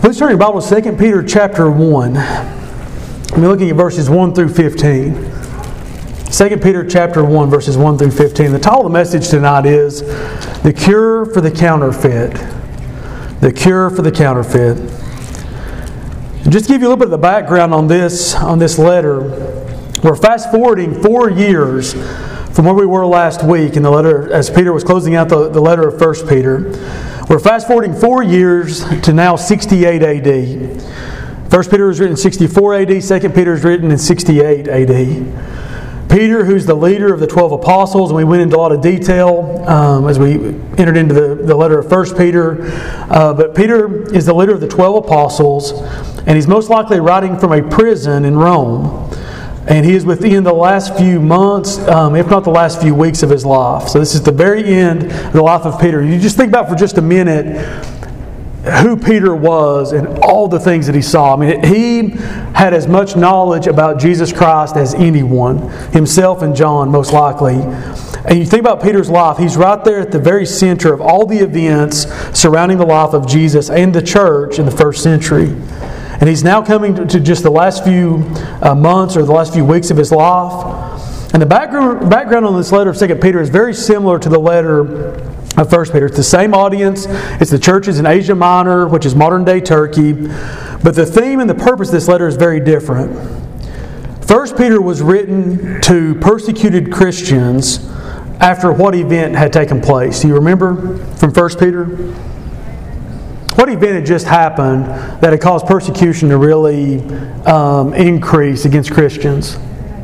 Please turn your Bible to 2 Peter chapter 1. We're looking at verses 1 through 15. 2 Peter chapter 1, verses 1 through 15. The title of the message tonight is The Cure for the Counterfeit. The Cure for the Counterfeit. And just to give you a little bit of the background on this letter, we're fast forwarding 4 years from where we were last week in the letter, as Peter was closing out the letter of 1 Peter. We're fast forwarding 4 years to now 68 AD. 1 Peter was written in 64 AD, 2 Peter is written in 68 AD. Peter, who's the leader of the 12 apostles, and we went into a lot of detail as we entered into the letter of 1 Peter. But Peter is the leader of the 12 apostles, and he's most likely writing from a prison in Rome. And he is within the last few months, if not the last few weeks of his life. So this is the very end of the life of Peter. You just think about for just a minute who Peter was and all the things that he saw. I mean, he had as much knowledge about Jesus Christ as anyone, himself and John most likely. And you think about Peter's life, he's right there at the very center of all the events surrounding the life of Jesus and the church in the first century. And he's now coming to just the last few months or the last few weeks of his life. And the background on this letter of 2 Peter is very similar to the letter of 1 Peter. It's the same audience. It's the churches in Asia Minor, which is modern-day Turkey. But the theme and the purpose of this letter is very different. 1 Peter was written to persecuted Christians after what event had taken place. Do you remember from 1 Peter? What event had just happened that had caused persecution to really increase against Christians?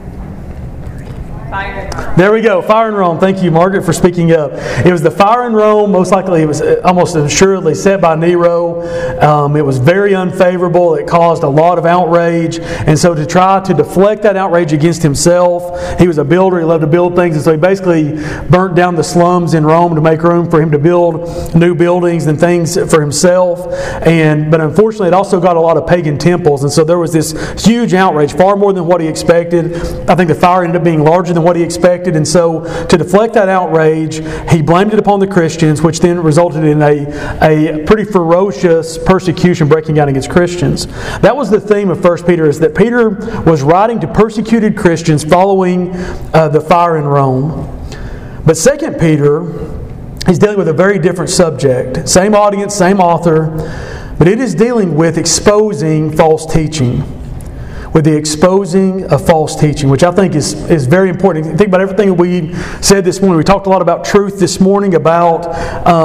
There we go, fire in Rome. Thank you, Margaret, for speaking up. It was the fire in Rome. Most likely it was almost assuredly set by Nero. It was very unfavorable. It caused a lot of outrage. And so to try to deflect that outrage against himself, he was a builder. He loved to build things. And so he basically burnt down the slums in Rome to make room for him to build new buildings and things for himself. But unfortunately, it also got a lot of pagan temples. And so there was this huge outrage, far more than what he expected. I think the fire ended up being larger than what he expected. And so to deflect that outrage, he blamed it upon the Christians, which then resulted in a pretty ferocious persecution breaking out against Christians. That was the theme of 1 Peter, is that Peter was writing to persecuted Christians following the fire in Rome. But 2 Peter is dealing with a very different subject. Same audience, same author, but it is dealing with exposing false teaching. With the exposing of false teaching, which I think is very important. Think about everything that we said this morning. We talked a lot about truth this morning, about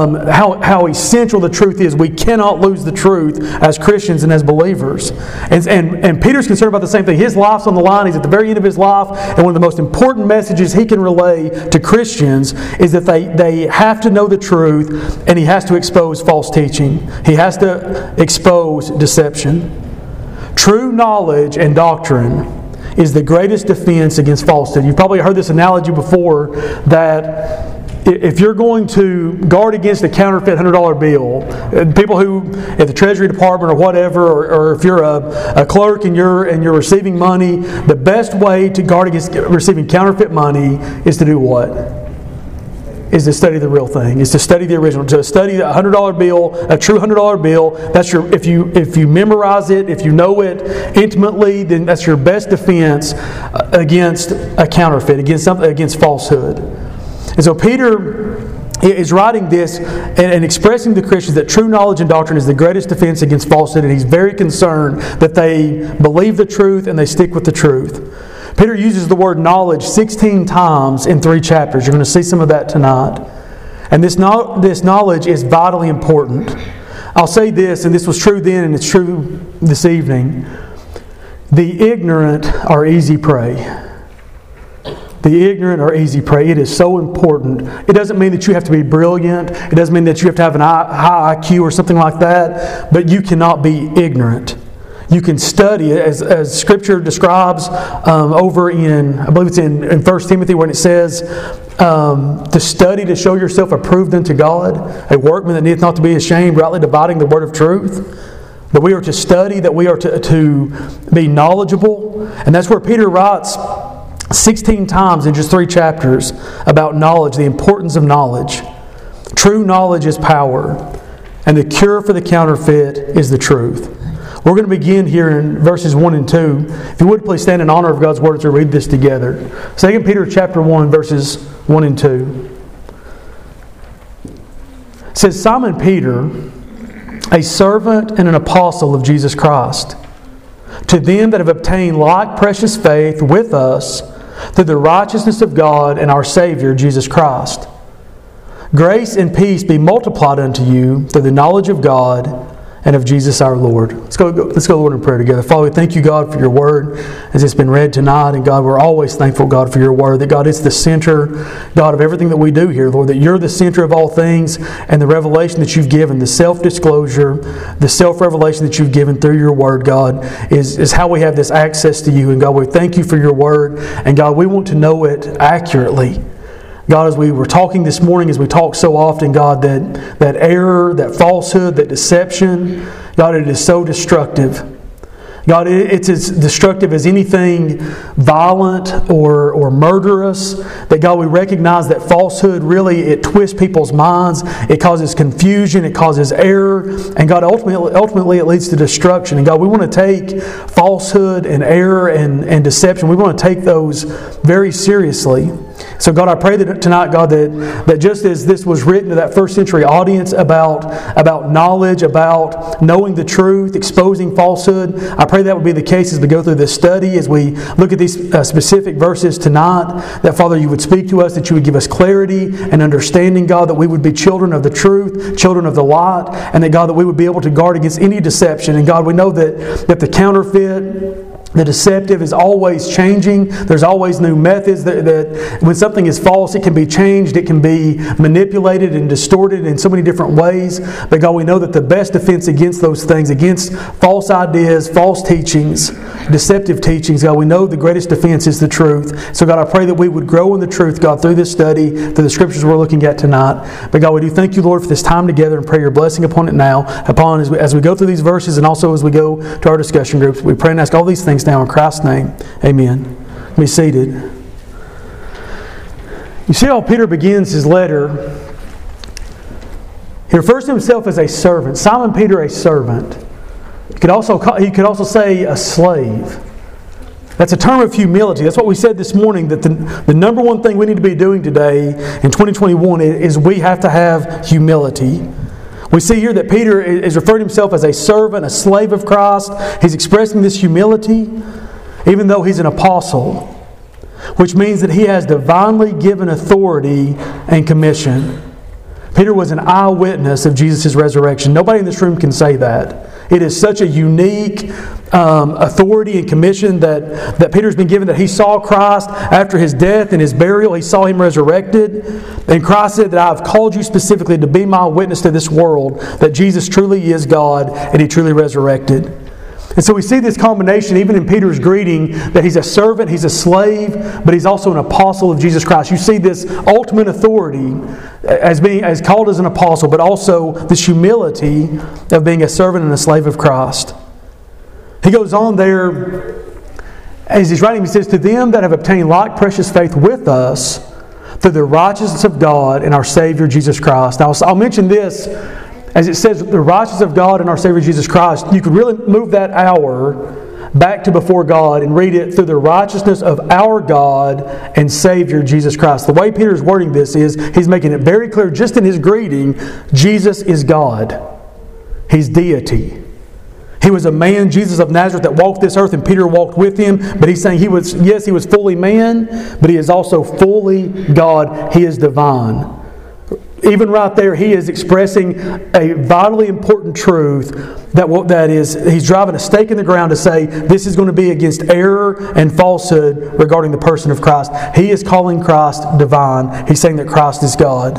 how essential the truth is. We cannot lose the truth as Christians and as believers. And Peter's concerned about the same thing. His life's on the line. He's at the very end of his life. And one of the most important messages he can relay to Christians is that they have to know the truth, and he has to expose false teaching. He has to expose deception. True knowledge and doctrine is the greatest defense against falsehood. You've probably heard this analogy before, that if you're going to guard against a counterfeit $100 bill, people who at the Treasury Department or whatever, or if you're a clerk and you're receiving money, the best way to guard against receiving counterfeit money is to do what? Is to study the real thing. Is to study the original. To study a $100 bill, a true $100 bill. That's your. If you memorize it, if you know it intimately, then that's your best defense against a counterfeit, against falsehood. And so Peter is writing this and expressing to the Christians that true knowledge and doctrine is the greatest defense against falsehood, and he's very concerned that they believe the truth and they stick with the truth. Peter uses the word knowledge 16 times in 3 chapters. You're going to see some of that tonight. And this knowledge is vitally important. I'll say this, and this was true then and it's true this evening. The ignorant are easy prey. The ignorant are easy prey. It is so important. It doesn't mean that you have to be brilliant. It doesn't mean that you have to have an high IQ or something like that. But you cannot be ignorant. You can study, as Scripture describes over in, I believe it's in 1 Timothy, when it says to study to show yourself approved unto God, a workman that needeth not to be ashamed, rightly dividing the word of truth. That we are to study, that we are to be knowledgeable. And that's where Peter writes 16 times in just 3 chapters about knowledge, the importance of knowledge. True knowledge is power. and the cure for the counterfeit is the truth. We're going to begin here in verses 1 and 2. If you would, please stand in honor of God's Word as we read this together. 2 Peter chapter 1, verses 1 and 2. It says, Simon Peter, a servant and an apostle of Jesus Christ, to them that have obtained like precious faith with us through the righteousness of God and our Savior Jesus Christ. Grace and peace be multiplied unto you through the knowledge of God and of Jesus our Lord. Let's go, Lord, in prayer together. Father, we thank you, God, for your word as it's been read tonight. And God, we're always thankful, God, for your word. That, God, it's the center, God, of everything that we do here, Lord. That you're the center of all things, and the revelation that you've given, the self-disclosure, the self-revelation that you've given through your word, God, is how we have this access to you. And God, we thank you for your word. And God, we want to know it accurately. God, as we were talking this morning, as we talk so often, God, that error, that falsehood, that deception, God, it is so destructive. God, it's as destructive as anything violent or murderous. That, God, we recognize that falsehood really, it twists people's minds. It causes confusion. It causes error. And God, ultimately it leads to destruction. And God, we want to take falsehood and error and deception, we want to take those very seriously. So God, I pray that tonight, God, that just as this was written to that first century audience about knowledge, about knowing the truth, exposing falsehood, I pray that would be the case as we go through this study, as we look at these specific verses tonight, that Father, you would speak to us, that you would give us clarity and understanding, God, that we would be children of the truth, children of the light, and that, God, that we would be able to guard against any deception. And God, we know that the counterfeit, the deceptive is always changing. There's always new methods. That when something is false, it can be changed. It can be manipulated and distorted in so many different ways. But God, we know that the best defense against those things, against false ideas, false teachings, deceptive teachings, God, we know the greatest defense is the truth. So God, I pray that we would grow in the truth, God, through this study, through the scriptures we're looking at tonight. But God, we do thank you, Lord, for this time together, and pray your blessing upon it now, as we go through these verses, and also as we go to our discussion groups. We pray and ask all these things now in Christ's name. Amen. Be seated. You see how Peter begins his letter. He refers to himself as a servant. Simon Peter, a servant. He could also say a slave. That's a term of humility. That's what we said this morning, that the number one thing we need to be doing today in 2021 is we have to have humility. We see here that Peter is referring to himself as a servant, a slave of Christ. He's expressing this humility, even though he's an apostle, which means that he has divinely given authority and commission. Peter was an eyewitness of Jesus' resurrection. Nobody in this room can say that. It is such a unique authority and commission that Peter's been given, that he saw Christ after his death and his burial. He saw him resurrected. And Christ said that I have called you specifically to be my witness to this world, that Jesus truly is God and He truly resurrected. And so we see this combination even in Peter's greeting, that he's a servant, he's a slave, but he's also an apostle of Jesus Christ. You see this ultimate authority as called as an apostle, but also this humility of being a servant and a slave of Christ. He goes on there, as he's writing, he says, to them that have obtained like precious faith with us through the righteousness of God and our Savior Jesus Christ. Now I'll mention this. As it says, the righteousness of God and our Savior Jesus Christ, you could really move that hour back to before God and read it through the righteousness of our God and Savior Jesus Christ. The way Peter's wording this is, he's making it very clear just in his greeting, Jesus is God. He's deity. He was a man, Jesus of Nazareth, that walked this earth, and Peter walked with him. But he's saying he was fully man, but he is also fully God. He is divine. Even right there, he is expressing a vitally important truth that is, he's driving a stake in the ground to say this is going to be against error and falsehood regarding the person of Christ. He is calling Christ divine. He's saying that Christ is God.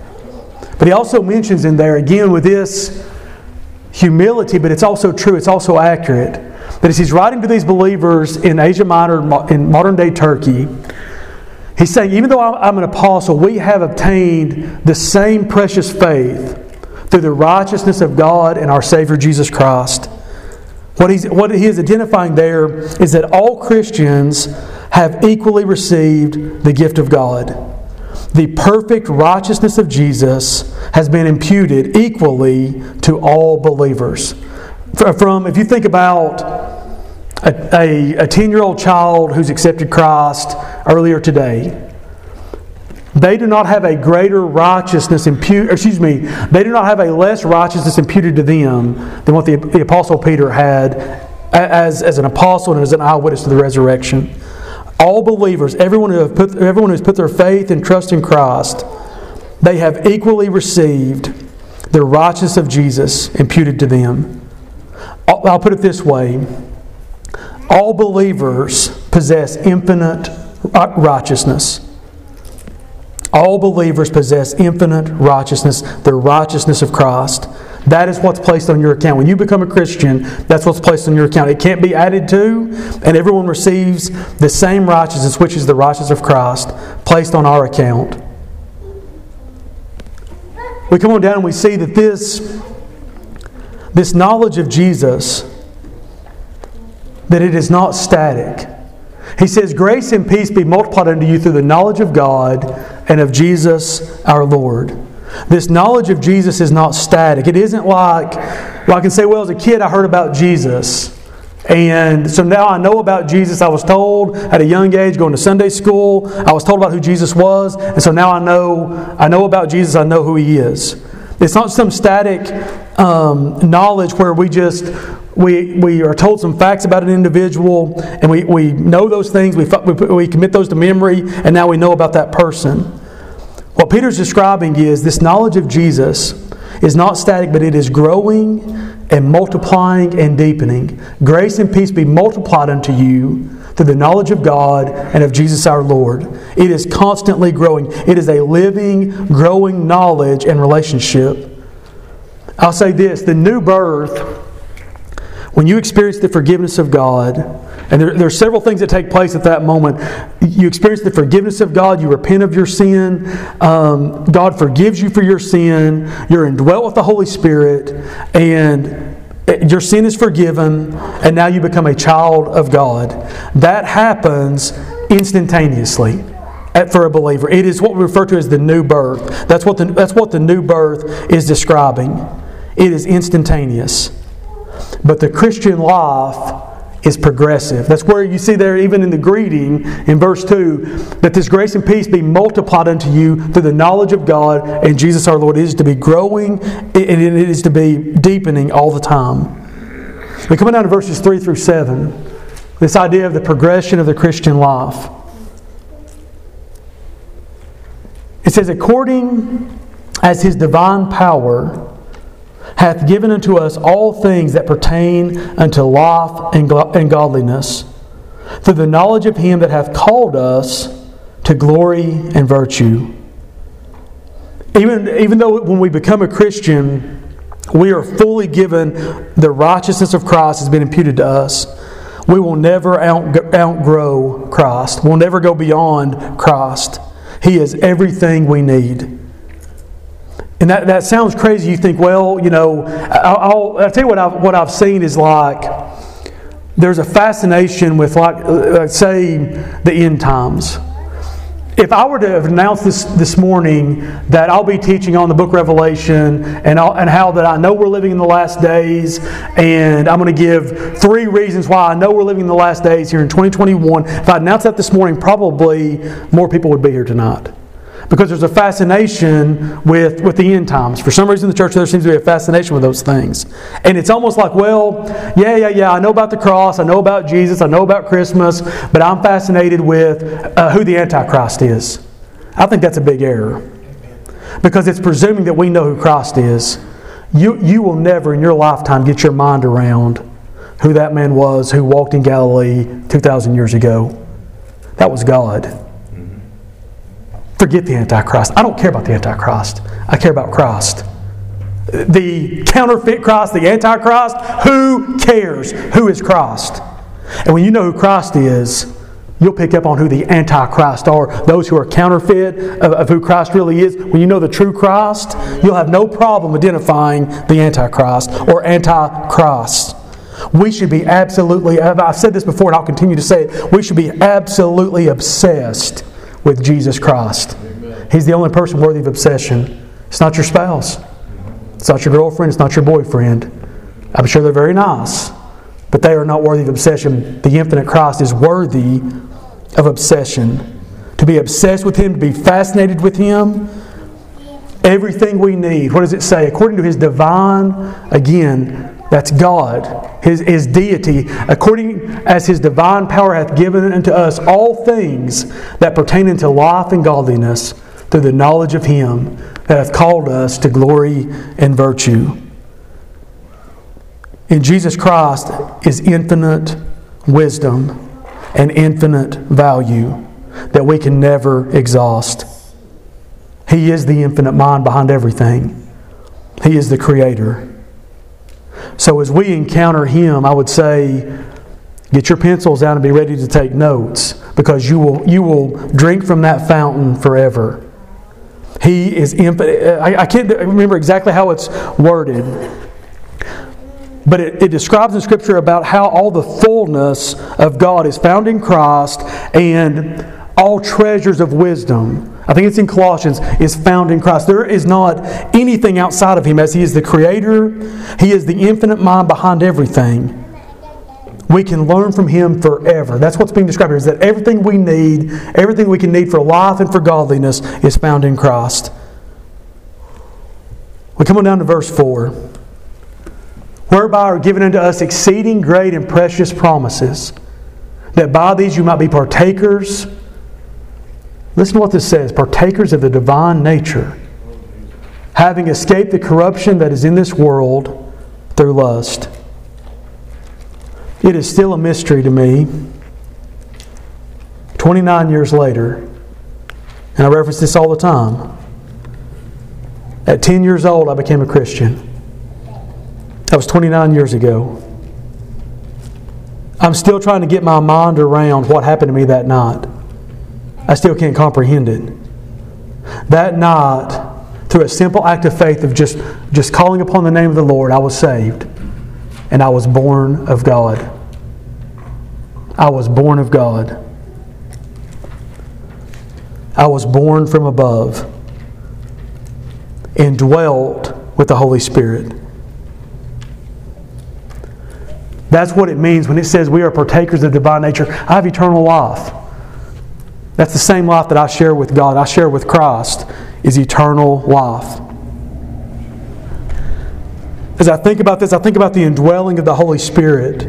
But he also mentions in there, again with this humility, but it's also true, it's also accurate, that as he's writing to these believers in Asia Minor, in modern-day Turkey, he's saying, even though I'm an apostle, we have obtained the same precious faith through the righteousness of God and our Savior Jesus Christ. What he is identifying there is that all Christians have equally received the gift of God. The perfect righteousness of Jesus has been imputed equally to all believers. If you think about a 10-year-old child who's accepted Christ earlier today, they do not have a greater righteousness they do not have a less righteousness imputed to them than what the Apostle Peter had as an apostle and as an eyewitness to the resurrection. All believers, everyone who's put their faith and trust in Christ, they have equally received the righteousness of Jesus imputed to them. I'll put it this way. All believers possess infinite righteousness. All believers possess infinite righteousness, the righteousness of Christ. That is what's placed on your account. When you become a Christian, that's what's placed on your account. It can't be added to, and everyone receives the same righteousness, which is the righteousness of Christ, placed on our account. We come on down and we see that this knowledge of Jesus, that it is not static. He says, grace and peace be multiplied unto you through the knowledge of God and of Jesus our Lord. This knowledge of Jesus is not static. It isn't like, well, I can say, well, as a kid I heard about Jesus. And so now I know about Jesus. I was told at a young age, going to Sunday school, I was told about who Jesus was. And so now I know about Jesus. I know who He is. It's not some static knowledge where we are told some facts about an individual and we know those things, we commit those to memory, and now we know about that person. What Peter's describing is this knowledge of Jesus is not static, but it is growing and multiplying and deepening. Grace and peace be multiplied unto you through the knowledge of God and of Jesus our Lord. It is constantly growing. It is a living, growing knowledge and relationship. I'll say this, the new birth, when you experience the forgiveness of God, and there are several things that take place at that moment. You experience the forgiveness of God. You repent of your sin. God forgives you for your sin. You're indwelt with the Holy Spirit. And your sin is forgiven. And now you become a child of God. That happens instantaneously for a believer. It is what we refer to as the new birth. That's what the new birth is describing. It is instantaneous. But the Christian life is progressive. That's where you see there, even in the greeting in verse 2, that this grace and peace be multiplied unto you through the knowledge of God and Jesus our Lord. It is to be growing and it is to be deepening all the time. We're coming down to verses 3 through 7. This idea of the progression of the Christian life. It says, according as His divine power hath given unto us all things that pertain unto life and godliness, through the knowledge of Him that hath called us to glory and virtue. Even though when we become a Christian, we are fully given the righteousness of Christ has been imputed to us, we will never outgrow Christ. We'll never go beyond Christ. He is everything we need. And that sounds crazy. You think, well, I'll tell you what I've seen is like, there's a fascination with say the end times. If I were to have announced this morning that I'll be teaching on the book Revelation and how that I know we're living in the last days, and I'm going to give 3 reasons why I know we're living in the last days here in 2021, if I announced that this morning, probably more people would be here tonight. Because there's a fascination with the end times. For some reason in the church there seems to be a fascination with those things. And it's almost like, well, yeah, I know about the cross, I know about Jesus, I know about Christmas, but I'm fascinated with who the Antichrist is. I think that's a big error. Because it's presuming that we know who Christ is. You will never in your lifetime get your mind around who that man was who walked in Galilee 2,000 years ago. That was God. Forget the Antichrist. I don't care about the Antichrist. I care about Christ. The counterfeit Christ, the Antichrist, who cares? Who is Christ? And when you know who Christ is, you'll pick up on who the Antichrist are. Those who are counterfeit of who Christ really is. When you know the true Christ, you'll have no problem identifying the Antichrist or Antichrist. We should be absolutely, I've said this before and I'll continue to say it, we should be absolutely obsessed with Jesus Christ. Amen. He's the only person worthy of obsession. It's not your spouse. It's not your girlfriend. It's not your boyfriend. I'm sure they're very nice, but they are not worthy of obsession. The infinite Christ is worthy of obsession. To be obsessed with Him, to be fascinated with Him. Everything we need. What does it say? According to His divine, again, that's God, His deity, according as His divine power hath given unto us all things that pertain unto life and godliness, through the knowledge of Him that hath called us to glory and virtue. In Jesus Christ is infinite wisdom and infinite value that we can never exhaust. He is the infinite mind behind everything. He is the Creator. So as we encounter Him, I would say, get your pencils out and be ready to take notes, because you will drink from that fountain forever. He is infinite. I can't remember exactly how it's worded, but it describes in Scripture about how all the fullness of God is found in Christ, and all treasures of wisdom, I think it's in Colossians, is found in Christ. There is not anything outside of Him, as He is the Creator. He is the infinite mind behind everything. We can learn from Him forever. That's what's being described here, is that everything we need, everything we can need for life and for godliness is found in Christ. We come on down to verse 4. Whereby are given unto us exceeding great and precious promises, that by these you might be partakers. Listen to what this says. Partakers of the divine nature, having escaped the corruption that is in this world through lust. It is still a mystery to me, 29 years later, and I reference this all the time. At 10 years old, I became a Christian. That was 29 years ago. I'm still trying to get my mind around what happened to me that night. I still can't comprehend it. That night, through a simple act of faith of just calling upon the name of the Lord, I was saved. And I was born of God. I was born of God. I was born from above and dwelt with the Holy Spirit. That's what it means when it says we are partakers of divine nature. I have eternal life. That's the same life that I share with God, I share with Christ, is eternal life. As I think about this, I think about the indwelling of the Holy Spirit.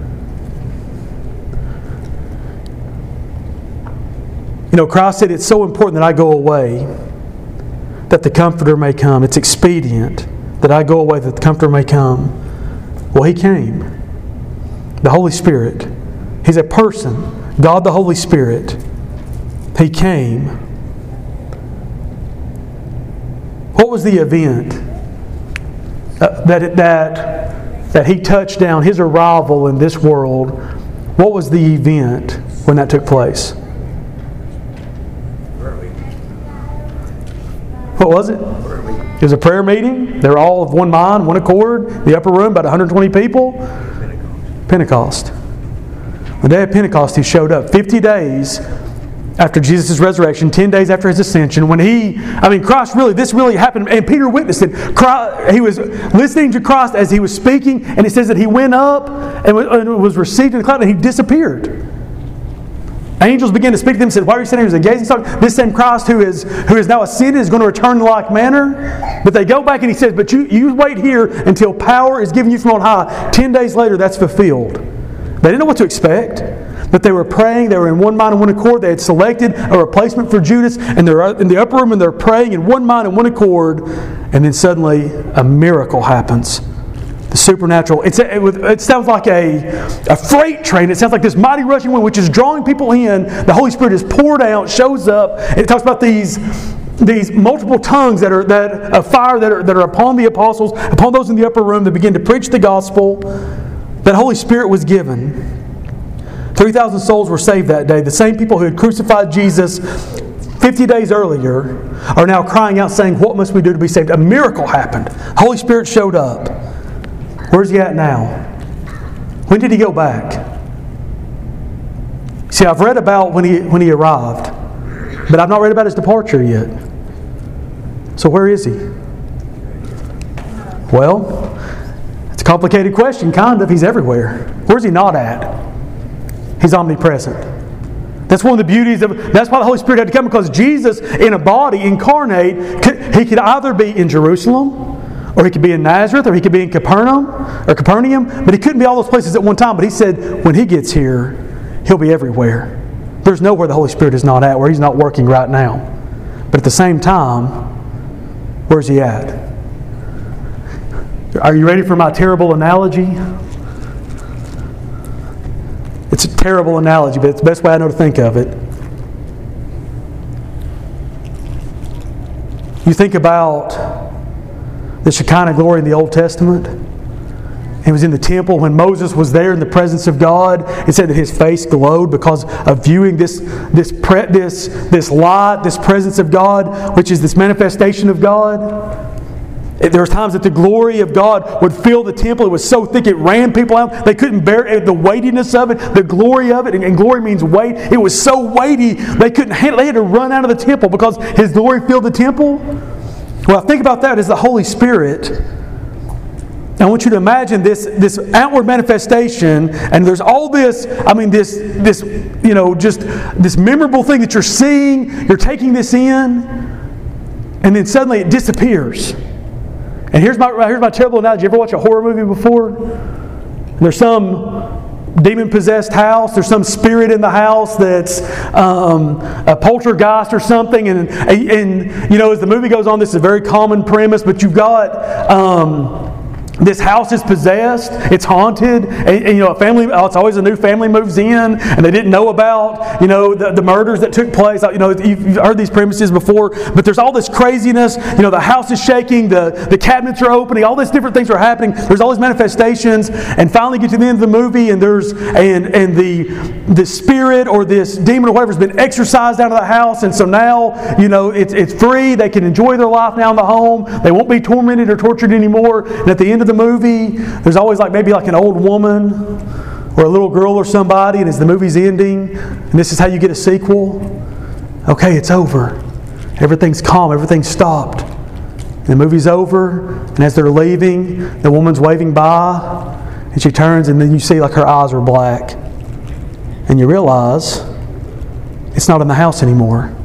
You know, Christ said it's so important that I go away, that the Comforter may come. It's expedient that I go away, that the Comforter may come. Well, He came. The Holy Spirit. He's a person. God the Holy Spirit. He came. What was the event that He touched down, His arrival in this world? What was the event when that took place? What was it? It was a prayer meeting. They were all of one mind, one accord. The upper room, about 120 people. Pentecost. The day of Pentecost, He showed up. 50 days after Jesus' resurrection, 10 days after His ascension, when Christ this really happened, and Peter witnessed it. He was listening to Christ as He was speaking, and it says that He went up and was received in the cloud, and He disappeared. Angels began to speak to them and said, why are you sitting here as a gazing stock? This same Christ who is now ascended is going to return in like manner. But they go back and He says, but you wait here until power is given you from on high. 10 days later, that's fulfilled. They didn't know what to expect. But they were praying, they were in one mind and one accord. They had selected a replacement for Judas, and they're in the upper room and they're praying in one mind and one accord. And then suddenly a miracle happens. The supernatural. It sounds like a freight train. It sounds like this mighty rushing wind which is drawing people in. The Holy Spirit is poured out, shows up. And it talks about these multiple tongues of fire that are upon the apostles, upon those in the upper room that begin to preach the gospel. That Holy Spirit was given. 3,000 souls were saved that day. The same people who had crucified Jesus 50 days earlier are now crying out saying, what must we do to be saved? A miracle happened. The Holy Spirit showed up. Where's He at now? When did He go back? See, I've read about when he arrived, but I've not read about His departure yet. So where is He? Well, it's a complicated question, kind of. He's everywhere. Where's He not at? He's omnipresent. That's one of the beauties of it. That's why the Holy Spirit had to come, because Jesus, in a body, incarnate, He could either be in Jerusalem, or He could be in Nazareth, or He could be in Capernaum, but He couldn't be all those places at one time. But He said when He gets here, He'll be everywhere. There's nowhere the Holy Spirit is not at, where He's not working right now. But at the same time, where's He at? Are you ready for my terrible analogy? It's a terrible analogy, but it's the best way I know to think of it. You think about the Shekinah glory in the Old Testament. He was in the temple when Moses was there in the presence of God. It said that his face glowed because of viewing this light, this presence of God, which is this manifestation of God. There were times that the glory of God would fill the temple. It was so thick it ran people out. They couldn't bear it, the weightiness of it, the glory of it. And glory means weight. It was so weighty they couldn't handle it. They had to run out of the temple because His glory filled the temple. Well, think about that as the Holy Spirit. I want you to imagine this outward manifestation, and there's all this, just this memorable thing that you're seeing, you're taking this in, and then suddenly it disappears. And here's my terrible analogy. You ever watch a horror movie before? And there's some demon-possessed house. There's some spirit in the house that's a poltergeist or something. And as the movie goes on, this is a very common premise. But you've got this house is possessed. It's haunted. And a family. It's always a new family moves in, and they didn't know about the murders that took place. You've heard these premises before, but there's all this craziness. The house is shaking. The cabinets are opening. All these different things are happening. There's all these manifestations, and finally get to the end of the movie, and the spirit or this demon or whatever has been exorcised out of the house, and so now it's free. They can enjoy their life now in the home. They won't be tormented or tortured anymore. And at the end of the movie, there's always maybe an old woman or a little girl or somebody, and as the movie's ending, and this is how you get a sequel. Okay, it's over. Everything's calm. Everything's stopped. And the movie's over, and as they're leaving, the woman's waving by, and she turns, and then you see her eyes are black, and you realize it's not in the house anymore.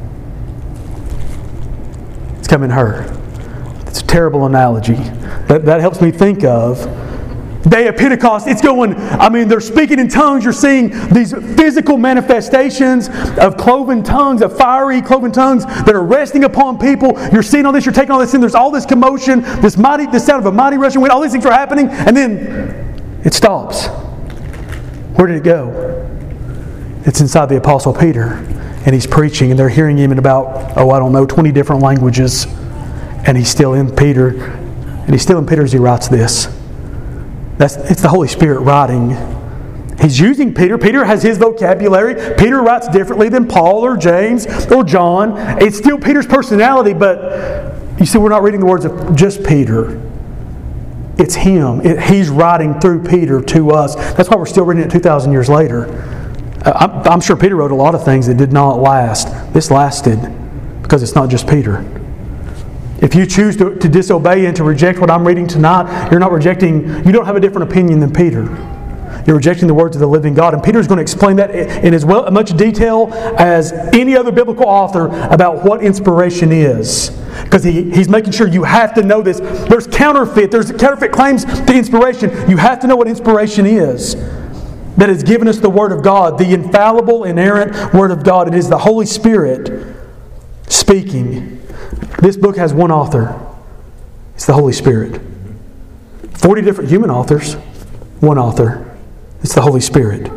It's coming her. It's a terrible analogy. That helps me think of day of Pentecost. It's going, they're speaking in tongues. You're seeing these physical manifestations of cloven tongues, of fiery cloven tongues that are resting upon people. You're seeing all this. You're taking all this in. There's all this commotion, this sound of a mighty rushing wind. All these things are happening, and then it stops. Where did it go? It's inside the Apostle Peter, and he's preaching, and they're hearing him in about 20 different languages, and he's still in Peter. And he's still in Peter as he writes this. It's the Holy Spirit writing. He's using Peter. Peter has his vocabulary. Peter writes differently than Paul or James or John. It's still Peter's personality, but you see, we're not reading the words of just Peter. It's him. He's writing through Peter to us. That's why we're still reading it 2,000 years later. I'm sure Peter wrote a lot of things that did not last. This lasted because it's not just Peter. If you choose to disobey and to reject what I'm reading tonight, you don't have a different opinion than Peter. You're rejecting the words of the living God. And Peter's going to explain that in as much detail as any other biblical author about what inspiration is. Because he's making sure you have to know this. There's counterfeit claims to inspiration. You have to know what inspiration is. That has given us the Word of God, the infallible, inerrant Word of God. It is the Holy Spirit speaking. This book has one author. It's the Holy Spirit. 40 different human authors. One author. It's the Holy Spirit.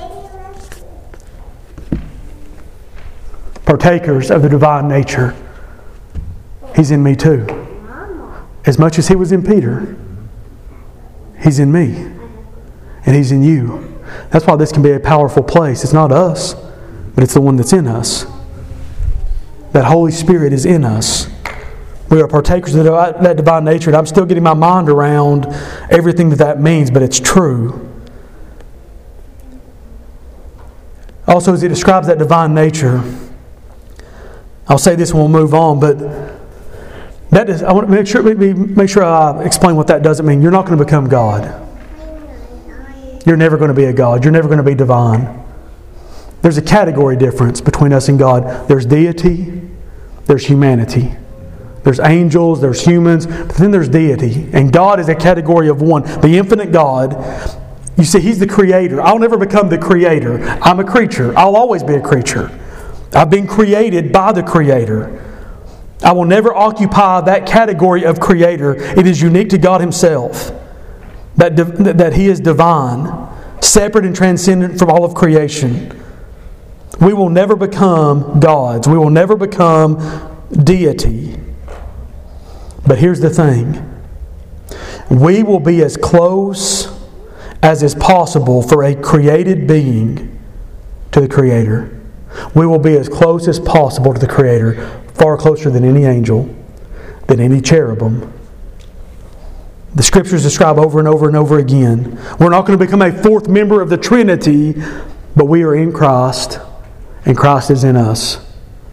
Partakers of the divine nature. He's in me too. As much as He was in Peter, He's in me. And He's in you. That's why this can be a powerful place. It's not us, but it's the one that's in us. That Holy Spirit is in us. We are partakers of that divine nature. And I'm still getting my mind around everything that means, but it's true. Also, as He describes that divine nature, I'll say this and we'll move on, but That is, I want to make sure I explain what that doesn't mean. You're not going to become God. You're never going to be a God. You're never going to be divine. There's a category difference between us and God. There's deity, there's humanity. There's angels, there's humans, but then there's deity. And God is a category of one. The infinite God, you see, He's the creator. I'll never become the creator. I'm a creature. I'll always be a creature. I've been created by the Creator. I will never occupy that category of creator. It is unique to God Himself. That He is divine, separate and transcendent from all of creation. We will never become gods. We will never become deity. But here's the thing. We will be as close as is possible for a created being to the Creator. We will be as close as possible to the Creator, far closer than any angel, than any cherubim. The Scriptures describe over and over and over again. We're not going to become a fourth member of the Trinity, but we are in Christ, and Christ is in us.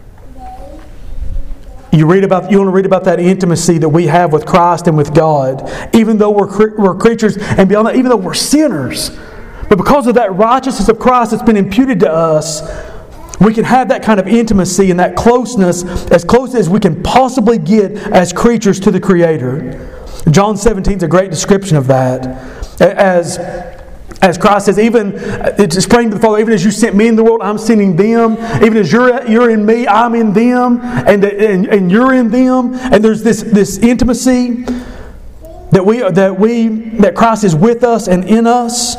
You want to read about that intimacy that we have with Christ and with God, even though we're creatures, and beyond that, even though we're sinners. But because of that righteousness of Christ that's been imputed to us, we can have that kind of intimacy and that closeness, as close as we can possibly get as creatures to the Creator. John 17 is a great description of that. As Christ says, it's praying to the Father, even as you sent me in the world, I'm sending them. Even as you're in me, I'm in them, and you're in them. And there's this intimacy that Christ is with us and in us.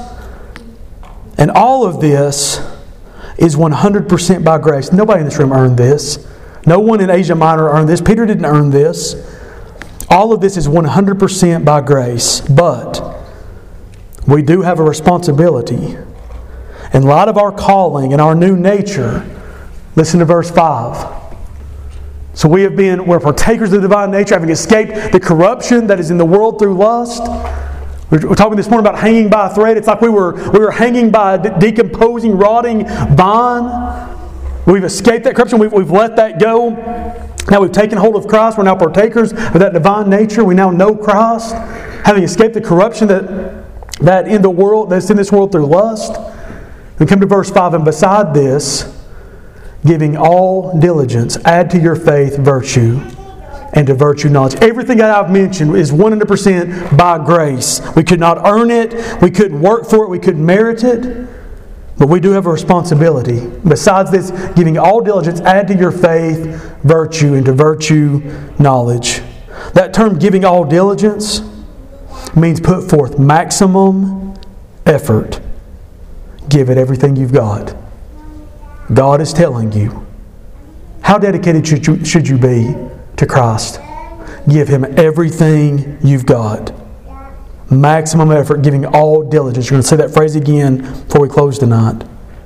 And all of this is 100% by grace. Nobody in this room earned this. No one in Asia Minor earned this. Peter didn't earn this. All of this is 100% by grace. But we do have a responsibility. In light of our calling and our new nature, listen to verse 5. So we're partakers of the divine nature, having escaped the corruption that is in the world through lust. We're talking this morning about hanging by a thread. It's like we were hanging by a decomposing, rotting vine. We've escaped that corruption. We've let that go. Now we've taken hold of Christ. We're now partakers of that divine nature. We now know Christ, having escaped the corruption that in the world, that's in this world through lust. We come to verse 5, and beside this, giving all diligence, add to your faith virtue, and to virtue knowledge. Everything that I've mentioned is 100% by grace. We could not earn it. We couldn't work for it. We couldn't merit it. But we do have a responsibility. Besides this, giving all diligence, add to your faith virtue, and to virtue knowledge. That term, giving all diligence, means put forth maximum effort. Give it everything you've got. God is telling you. How dedicated should you be to Christ? Give Him everything you've got. Maximum effort, giving all diligence. You're going to say that phrase again before we close tonight.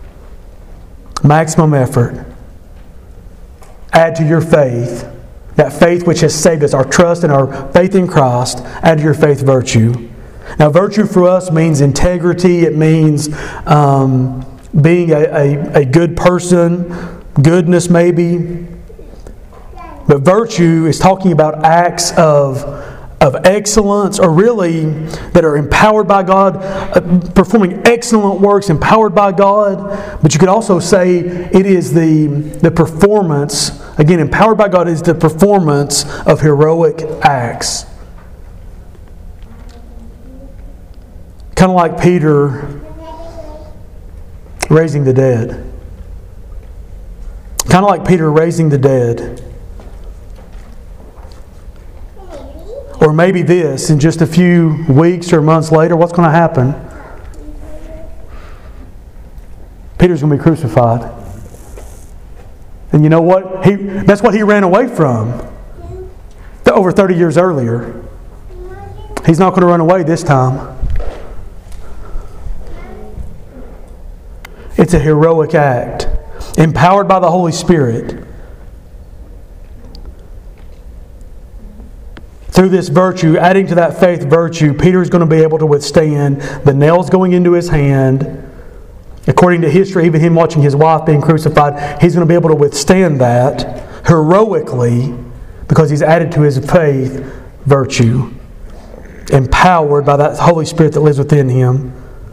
Maximum effort. Add to your faith, that faith which has saved us, our trust and our faith in Christ, add to your faith virtue. Now, virtue for us means integrity. It means being a good person, goodness maybe. But virtue is talking about acts of excellence, or really that are empowered by God, performing excellent works empowered by God. But you could also say it is the performance, again, empowered by God is the performance of heroic acts. Kind of like Peter raising the dead. Kind of like Peter raising the dead. Or maybe this, in just a few weeks or months later, what's going to happen? Peter's going to be crucified. And you know what? That's what he ran away from over 30 years earlier. He's not going to run away this time. It's a heroic act, empowered by the Holy Spirit. Through this virtue, adding to that faith virtue, Peter is going to be able to withstand the nails going into his hand. According to history, even him watching his wife being crucified, he's going to be able to withstand that heroically because he's added to his faith virtue, empowered by that Holy Spirit that lives within him.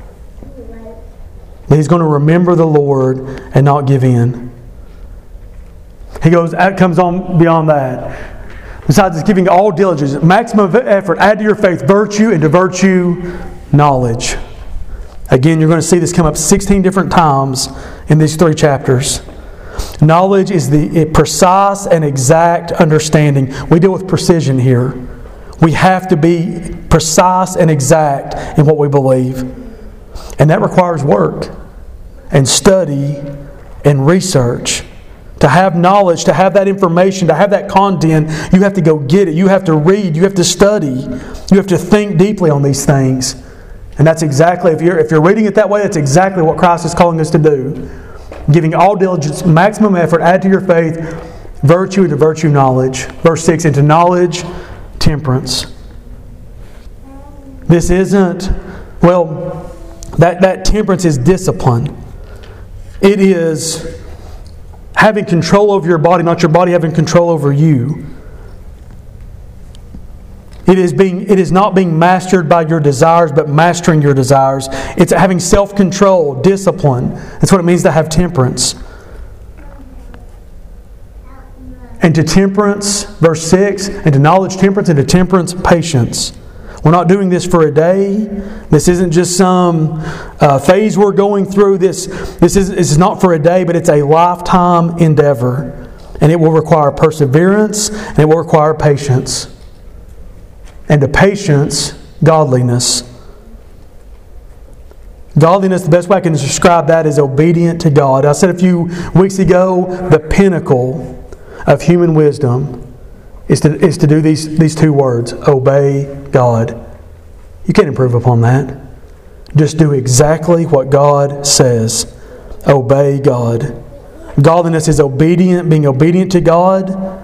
He's going to remember the Lord and not give in. He comes on beyond that. Besides this, giving all diligence, maximum effort, add to your faith virtue, and to virtue, knowledge. Again, you're going to see this come up 16 different times in these 3 chapters. Knowledge is the precise and exact understanding. We deal with precision here. We have to be precise and exact in what we believe. And that requires work and study and research. To have knowledge, to have that information, to have that content, you have to go get it. You have to read. You have to study. You have to think deeply on these things. And that's exactly, if you're reading it that way, that's exactly what Christ is calling us to do. Giving all diligence, maximum effort, add to your faith virtue, and to virtue knowledge. Verse 6, and to knowledge temperance. This isn't, that temperance is discipline. It is having control over your body, not your body having control over you. It is not being mastered by your desires, but mastering your desires. It's having self-control, discipline. That's what it means to have temperance. And to temperance, verse 6, and to knowledge temperance, and to temperance patience. We're not doing this for a day. This isn't just some phase we're going through. This is not for a day, but it's a lifetime endeavor. And it will require perseverance, and it will require patience. And to patience, godliness. Godliness, the best way I can describe that is obedient to God. I said a few weeks ago, the pinnacle of human wisdom is to do these 2 words, obey God. You can't improve upon that. Just do exactly what God says. Obey God. Godliness is being obedient to God.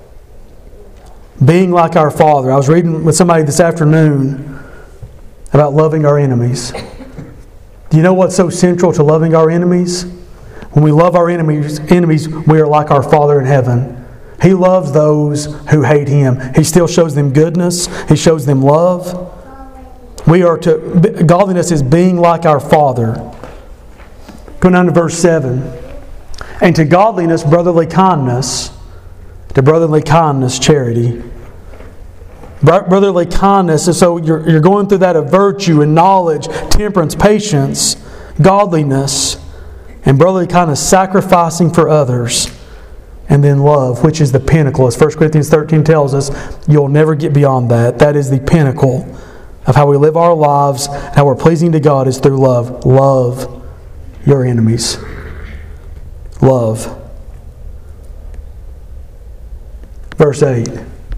Being like our Father. I was reading with somebody this afternoon about loving our enemies. Do you know what's so central to loving our enemies? When we love our enemies, we are like our Father in heaven. He loves those who hate Him. He still shows them goodness. He shows them love. Godliness is being like our Father. Going down to verse 7. And to godliness, brotherly kindness. To brotherly kindness, charity. Brotherly kindness, and so you're going through that of virtue and knowledge, temperance, patience, godliness, and brotherly kindness, sacrificing for others. And then love, which is the pinnacle. As 1 Corinthians 13 tells us, you'll never get beyond that. That is the pinnacle of how we live our lives, how we're pleasing to God is through love. Love your enemies. Love. Verse 8.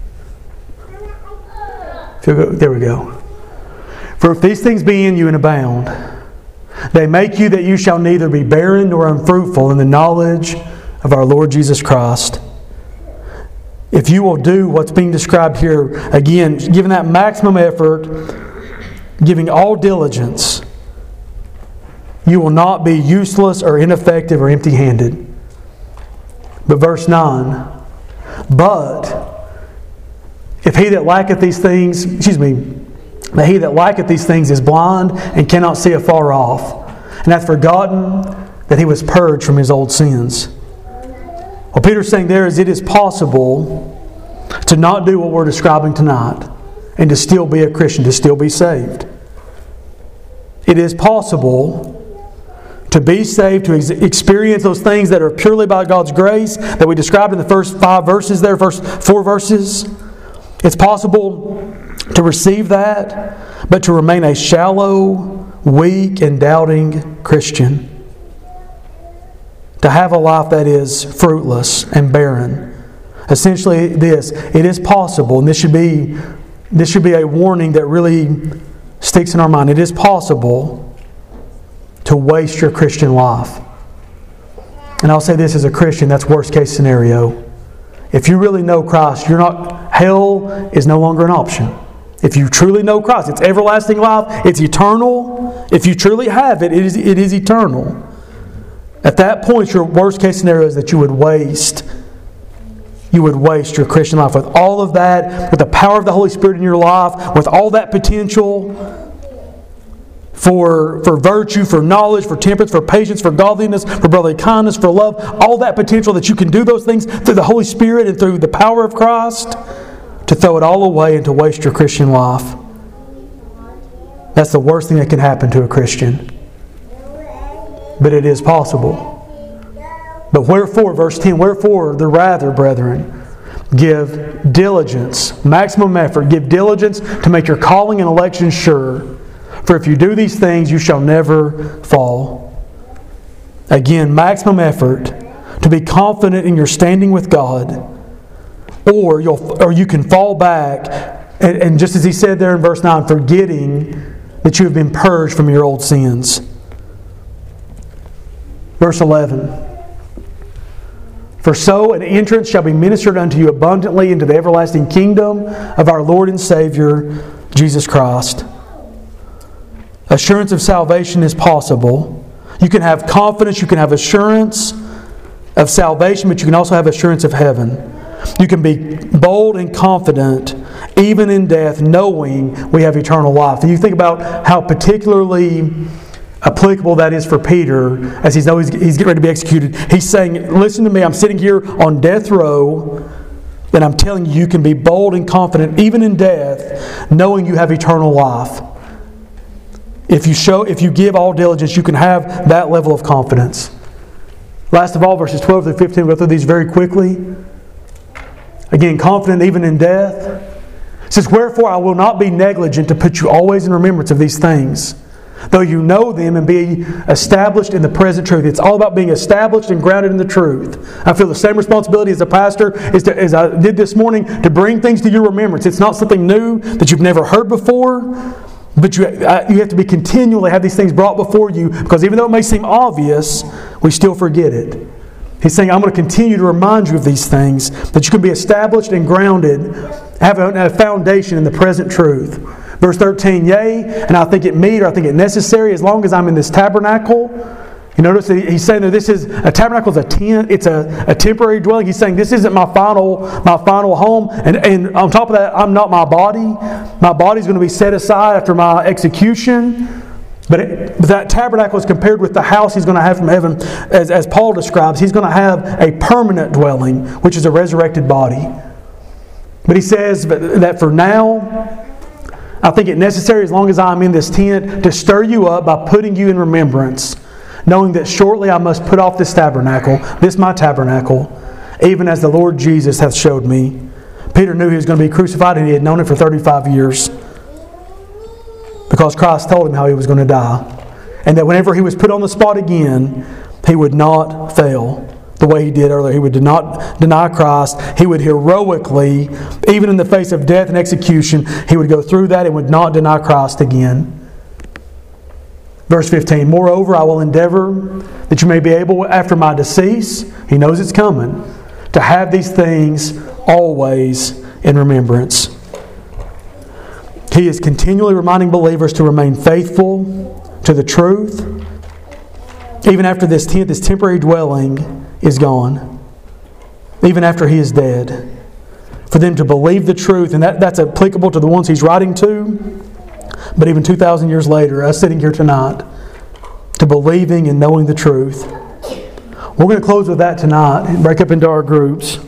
There we go. For if these things be in you and abound, they make you that you shall neither be barren nor unfruitful in the knowledge of our Lord Jesus Christ. If you will do what's being described here, again, giving that maximum effort, giving all diligence, you will not be useless or ineffective or empty-handed. But verse 9, but if he that lacketh these things, that he that lacketh these things is blind and cannot see afar off, and hath forgotten that he was purged from his old sins. What Peter's saying there is it is possible to not do what we're describing tonight and to still be a Christian, to still be saved. It is possible to be saved, to experience those things that are purely by God's grace that we described in the first 5 verses there, first 4 verses. It's possible to receive that, but to remain a shallow, weak, and doubting Christian. To have a life that is fruitless and barren. Essentially it is possible, and this should be a warning that really sticks in our mind. It is possible to waste your Christian life. And I'll say this as a Christian, that's worst case scenario. If you really know Christ, hell is no longer an option. If you truly know Christ, it's everlasting life, it's eternal. If you truly have it, it is eternal. At that point, your worst case scenario is that you would waste you would waste your Christian life. With all of that, with the power of the Holy Spirit in your life, with all that potential for virtue, for knowledge, for temperance, for patience, for godliness, for brotherly kindness, for love, all that potential that you can do those things through the Holy Spirit and through the power of Christ, to throw it all away and to waste your Christian life. That's the worst thing that can happen to a Christian. But it is possible. But wherefore, verse 10, wherefore the rather, brethren, give diligence, maximum effort, give diligence to make your calling and election sure. For if you do these things, you shall never fall. Again, maximum effort to be confident in your standing with God, or you can fall back, and just as he said there in verse 9, forgetting that you have been purged from your old sins. Verse 11. For so an entrance shall be ministered unto you abundantly into the everlasting kingdom of our Lord and Savior, Jesus Christ. Assurance of salvation is possible. You can have confidence, you can have assurance of salvation, but you can also have assurance of heaven. You can be bold and confident, even in death, knowing we have eternal life. And you think about how particularly applicable that is for Peter as he's getting ready to be executed. He's saying, listen to me, I'm sitting here on death row, and I'm telling you, you can be bold and confident, even in death, knowing you have eternal life. If you give all diligence, you can have that level of confidence. Last of all, verses 12 through 15, we'll go through these very quickly. Again, confident even in death. It says, wherefore I will not be negligent to put you always in remembrance of these things, though you know them and be established in the present truth. It's all about being established and grounded in the truth. I feel the same responsibility as a pastor as I did this morning, to bring things to your remembrance. It's not something new that you've never heard before, but you have to be continually have these things brought before you, because even though it may seem obvious, we still forget it. He's saying, I'm going to continue to remind you of these things, that you can be established and grounded, have a foundation in the present truth. Verse 13, yea, and I think it meet, or I think it necessary, as long as I'm in this tabernacle. You notice that he's saying that this is a tabernacle is a tent. It's a temporary dwelling. He's saying this isn't my final home. And on top of that, I'm not my body. My body's going to be set aside after my execution. But that tabernacle is compared with the house he's going to have from heaven, as Paul describes. He's going to have a permanent dwelling, which is a resurrected body. But he says that for now, I think it necessary, as long as I'm in this tent, to stir you up by putting you in remembrance, knowing that shortly I must put off this tabernacle, this my tabernacle, even as the Lord Jesus hath showed me. Peter knew he was going to be crucified, and he had known it for 35 years. Because Christ told him how he was going to die. And that whenever he was put on the spot again, he would not fail the way he did earlier. He would not deny Christ. He would heroically, even in the face of death and execution, he would go through that and would not deny Christ again. Verse 15, moreover, I will endeavor that you may be able, after my decease, he knows it's coming, to have these things always in remembrance. He is continually reminding believers to remain faithful to the truth, even after this tent, this temporary dwelling is gone, even after he is dead. For them to believe the truth, and that's applicable to the ones he's writing to, but even 2,000 years later, us sitting here tonight, to believing and knowing the truth. We're going to close with that tonight and break up into our groups.